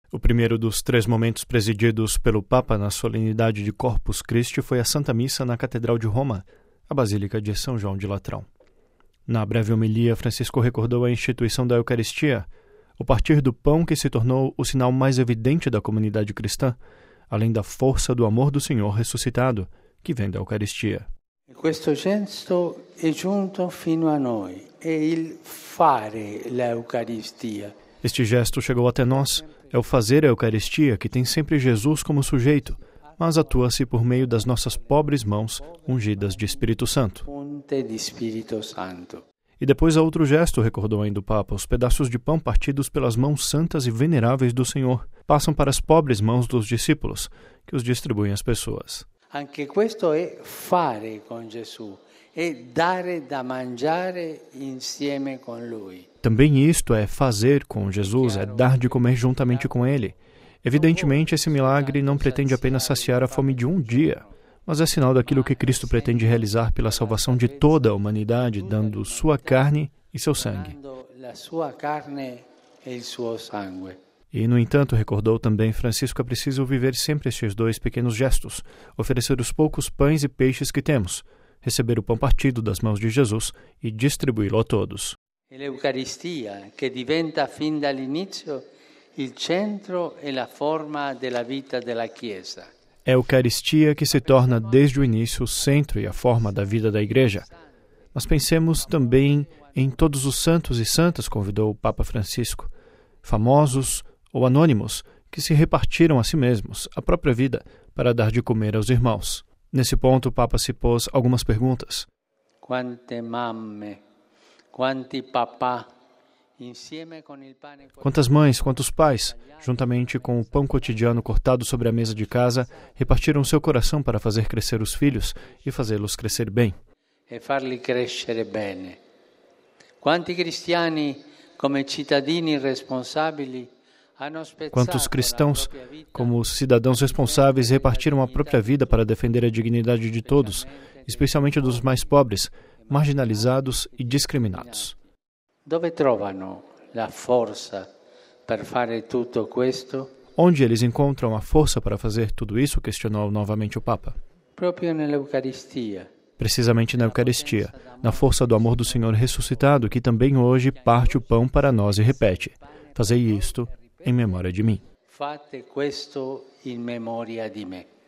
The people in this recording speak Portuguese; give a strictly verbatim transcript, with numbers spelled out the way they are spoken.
O primeiro dos três momentos presididos pelo Papa na solenidade de Corpus Christi foi a Santa Missa na Catedral de Roma, a Basílica de São João de Latrão. Na breve homilia, Francisco recordou a instituição da Eucaristia, o partir do pão que se tornou o sinal mais evidente da comunidade cristã, além da força do amor do Senhor ressuscitado, que vem da Eucaristia. Questo gesto è giunto fino a noi, è il fare l'Eucaristia. Este gesto chegou até nós, é o fazer a Eucaristia, que tem sempre Jesus como sujeito, mas atua-se por meio das nossas pobres mãos ungidas de Espírito Santo. E depois há outro gesto, recordou ainda o Papa, os pedaços de pão partidos pelas mãos santas e veneráveis do Senhor passam para as pobres mãos dos discípulos, que os distribuem às pessoas. Anche questo è fare con Gesù, è dare da mangiare insieme con Lui. Também isto é fazer com Jesus, é dar de comer juntamente com Ele. Evidentemente, esse milagre não pretende apenas saciar a fome de um dia, mas é sinal daquilo que Cristo pretende realizar pela salvação de toda a humanidade, dando sua carne e seu sangue. E, no entanto, recordou também Francisco, é preciso viver sempre estes dois pequenos gestos, oferecer os poucos pães e peixes que temos, receber o pão partido das mãos de Jesus e distribuí-lo a todos. É l'Eucaristia che diventa fin dall'inizio il centro e la forma della vita della Chiesa. É a Eucaristia que se torna desde o início o centro e a forma da vida da Igreja. Mas pensemos também em todos os santos e santas, convidou o Papa Francisco, famosos ou anônimos, que se repartiram a si mesmos, a própria vida, para dar de comer aos irmãos. Nesse ponto, o Papa se pôs algumas perguntas. Quante mamme, quanti papà, insieme con il pane... Quantas mães, quantos pais, juntamente com o pão cotidiano cortado sobre a mesa de casa, repartiram seu coração para fazer crescer os filhos e fazê-los crescer bem. E farli crescere bene. Quanti cristiani, come cittadini responsabili, Quantos cristãos, como cidadãos responsáveis, repartiram a própria vida para defender a dignidade de todos, especialmente dos mais pobres, marginalizados e discriminados. Dove trovano la forza per fare tutto questo? Onde eles encontram a força para fazer tudo isso? Questionou novamente o Papa. Proprio nell'Eucaristia. Precisamente na Eucaristia, na força do amor do Senhor ressuscitado, que também hoje parte o pão para nós e repete: fazei isto em memória de mim. Fate questo in memoria di me.